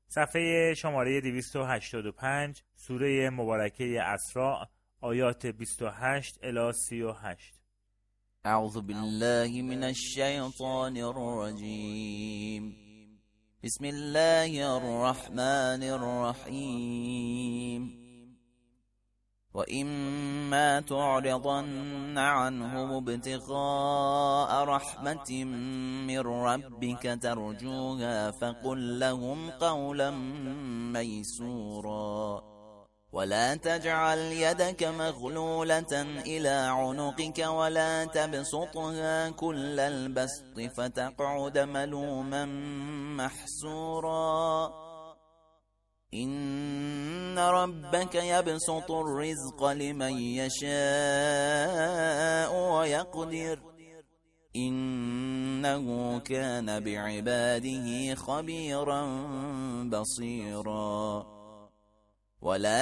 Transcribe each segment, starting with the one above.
صفحه شماره 285 سوره مبارکه اسراء آیات 28 الی 38. اعوذ بالله من الشیطان الرجیم. بسم الله الرحمن الرحیم. وإما تعرضن عنهم ابتغاء رحمة من ربك ترجوها فقل لهم قولا ميسورا ولا تجعل يدك مغلولة إلى عنقك ولا تبسطها كل البسط فتقعد ملوما محسورا إن ربك يبسط الرزق لمن يشاء ويقدر إنه كان بعباده خبيرا بصيرا ولا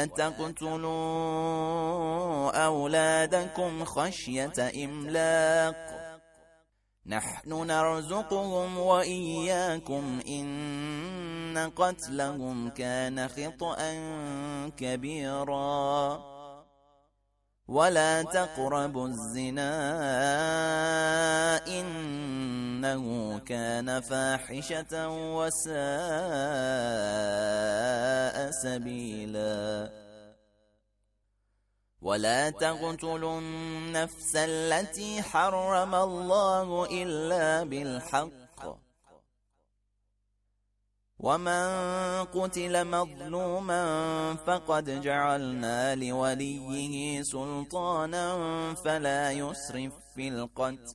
تقتلوا أولادكم خشية إملاق نحن نرزقهم وإياكم إن قتلهم كان خطأ كبيرا ولا تقربوا الزنا إنه كان فاحشة وساء سبيلا ولا تقتلوا النفس التي حرم الله إلا بالحق ومن قتل مظلوما فقد جعلنا لوليه سلطانا فلا يسرف في القتل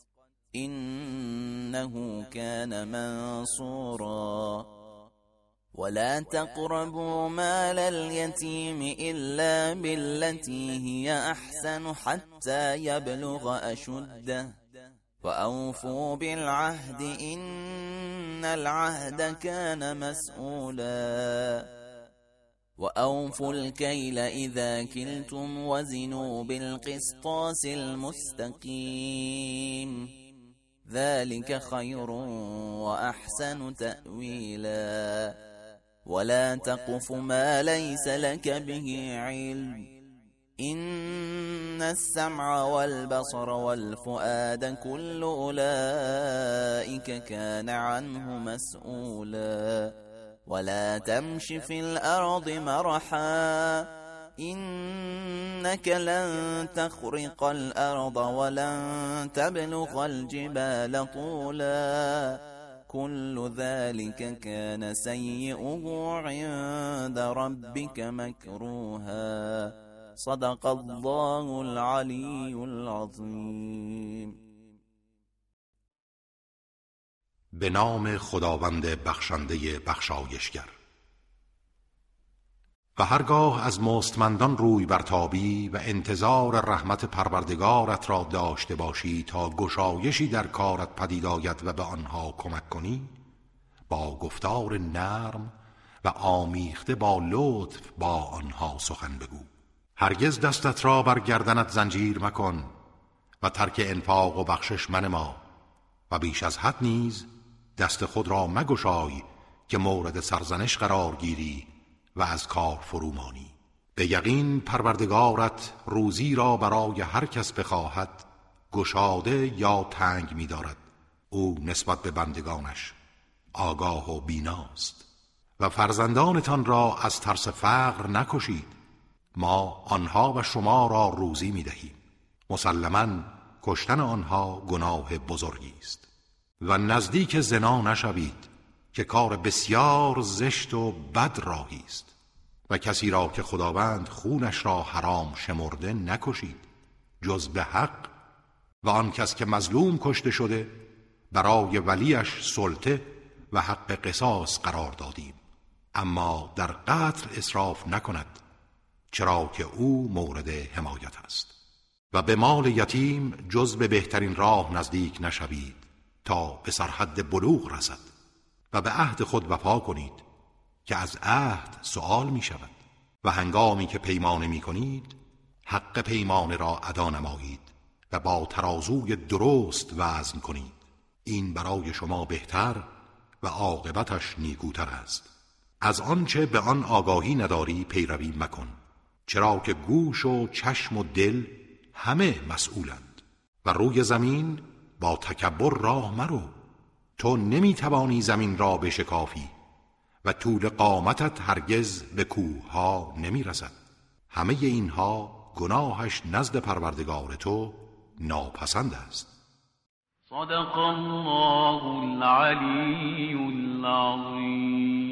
إنه كان منصورا ولا تقربوا مال اليتيم إلا بالتي هي أحسن حتى يبلغ أشده وأوفوا بالعهد إن العهد كان مسؤولا وأوفوا الكيل إذا كلتم وزنوا بالقسطاس المستقيم ذلك خير وأحسن تأويلا ولا تقف ما ليس لك به علم إن السمع والبصر والفؤاد كل أولئك كان عنه مسؤولا ولا تمش في الأرض مرحا إنك لن تخرق الأرض ولن تبلغ الجبال طولا كل ذلك كان سيئه عند ربك مكروها صدق الله العلی العظیم. به نام خداوند بخشنده بخشایشگر. و هرگاه از مستمندان روی برتابی و انتظار رحمت پروردگارت را داشته باشی تا گشایشی در کارت پدید آید و به آنها کمک کنی، با گفتار نرم و آمیخته با لطف با آنها سخن بگو. هرگز دستت را بر گردنت زنجیر مکن و ترک انفاق و بخشش منما و بیش از حد نیز دست خود را مگشای که مورد سرزنش قرار گیری و از کار فرومانی. به یقین پروردگارت روزی را برای هر کس بخواهد گشاده یا تنگ می دارد. او نسبت به بندگانش آگاه و بیناست. و فرزندانتان را از ترس فقر نکشید، ما آنها و شما را روزی می دهیم. مسلماً کشتن آنها گناه بزرگی است. و نزدیک زنا نشوید که کار بسیار زشت و بد راهی است. و کسی را که خداوند خونش را حرام شمرده نکشید جز به حق، و آن کس که مظلوم کشته شده برای ولیش سلطه و حق قصاص قرار دادیم، اما در قتل اسراف نکند چرا که او مورد حمایت است. و به مال یتیم جز به بهترین راه نزدیک نشوید تا به سرحد بلوغ رسد، و به عهد خود وفا کنید که از عهد سؤال می شود. و هنگامی که پیمانه می کنید حق پیمانه را ادا نمایید و با ترازوی درست وزن کنید. این برای شما بهتر و عاقبتش نیکوتر است. از آنچه به آن آگاهی نداری پیروی مکن، چرا که گوش و چشم و دل همه مسئولند. و روی زمین با تکبر راه مرو، تو نمیتوانی زمین را بشکافی و طول قامتت هرگز به کوه ها نمیرسد. همه اینها گناهش نزد پروردگار تو ناپسند است. صدق الله العلی العظیم.